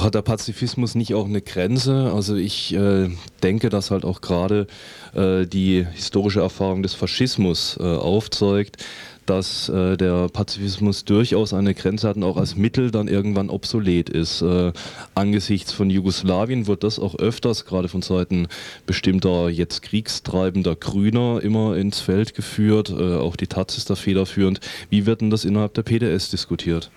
Hat der Pazifismus nicht auch eine Grenze? Also ich denke, dass halt auch gerade die historische Erfahrung des Faschismus aufzeigt, dass der Pazifismus durchaus eine Grenze hat und auch als Mittel dann irgendwann obsolet ist. Angesichts von Jugoslawien wird das auch öfters, gerade von Seiten bestimmter jetzt kriegstreibender Grüner, immer ins Feld geführt. Auch die taz ist da federführend. Wie wird denn das innerhalb der PDS diskutiert?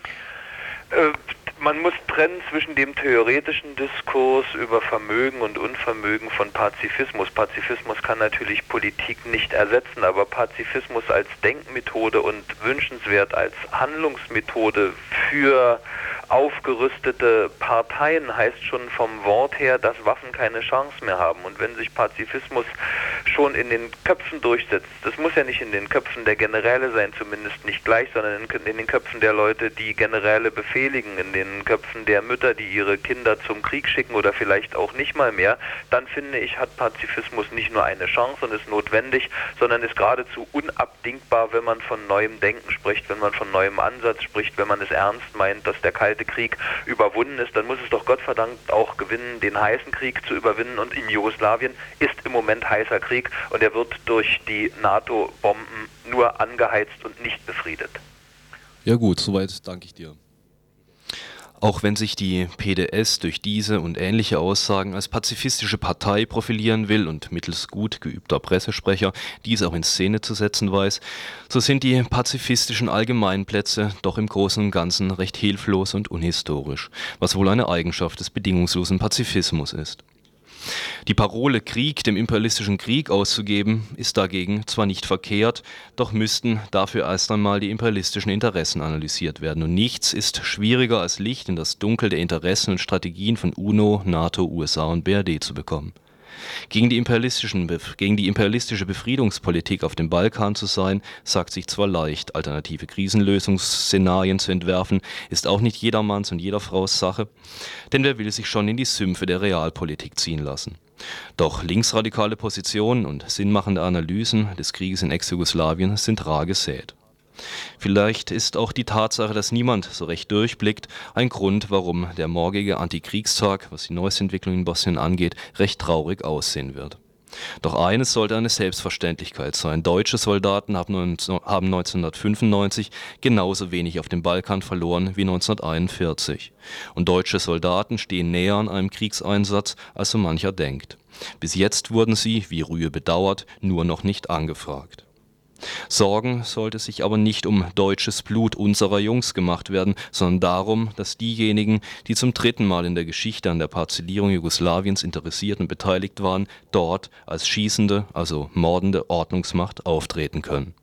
Man muss trennen zwischen dem theoretischen Diskurs über Vermögen und Unvermögen von Pazifismus. Pazifismus kann natürlich Politik nicht ersetzen, aber Pazifismus als Denkmethode und wünschenswert als Handlungsmethode für aufgerüstete Parteien heißt schon vom Wort her, dass Waffen keine Chance mehr haben. Und wenn sich Pazifismus schon in den Köpfen durchsetzt, das muss ja nicht in den Köpfen der Generäle sein, zumindest nicht gleich, sondern in den Köpfen der Leute, die Generäle befehligen, in den Köpfen der Mütter, die ihre Kinder zum Krieg schicken oder vielleicht auch nicht mal mehr, dann finde ich, hat Pazifismus nicht nur eine Chance und ist notwendig, sondern ist geradezu unabdingbar, wenn man von neuem Denken spricht, wenn man von neuem Ansatz spricht, wenn man es ernst meint, dass der Kalte Krieg überwunden ist, dann muss es doch Gottverdammt auch gewinnen, den heißen Krieg zu überwinden, und in Jugoslawien ist im Moment heißer Krieg und er wird durch die NATO-Bomben nur angeheizt und nicht befriedet. Ja gut, soweit danke ich dir. Auch wenn sich die PDS durch diese und ähnliche Aussagen als pazifistische Partei profilieren will und mittels gut geübter Pressesprecher dies auch in Szene zu setzen weiß, so sind die pazifistischen Allgemeinplätze doch im Großen und Ganzen recht hilflos und unhistorisch, was wohl eine Eigenschaft des bedingungslosen Pazifismus ist. Die Parole Krieg dem imperialistischen Krieg auszugeben, ist dagegen zwar nicht verkehrt, doch müssten dafür erst einmal die imperialistischen Interessen analysiert werden. Und nichts ist schwieriger als Licht in das Dunkel der Interessen und Strategien von UNO, NATO, USA und BRD zu bekommen. Gegen die imperialistische Befriedungspolitik auf dem Balkan zu sein, sagt sich zwar leicht, alternative Krisenlösungsszenarien zu entwerfen, ist auch nicht jedermanns und jeder Fraus Sache, denn wer will sich schon in die Sümpfe der Realpolitik ziehen lassen. Doch linksradikale Positionen und sinnmachende Analysen des Krieges in Ex-Jugoslawien sind rar gesät. Vielleicht ist auch die Tatsache, dass niemand so recht durchblickt, ein Grund, warum der morgige Antikriegstag, was die neueste Entwicklung in Bosnien angeht, recht traurig aussehen wird. Doch eines sollte eine Selbstverständlichkeit sein: Deutsche Soldaten haben 1995 genauso wenig auf dem Balkan verloren wie 1941. Und deutsche Soldaten stehen näher an einem Kriegseinsatz, als so mancher denkt. Bis jetzt wurden sie, wie Rühe bedauert, nur noch nicht angefragt. Sorgen sollte sich aber nicht um deutsches Blut unserer Jungs gemacht werden, sondern darum, dass diejenigen, die zum 3. Mal in der Geschichte an der Parzellierung Jugoslawiens interessiert und beteiligt waren, dort als schießende, also mordende Ordnungsmacht auftreten können.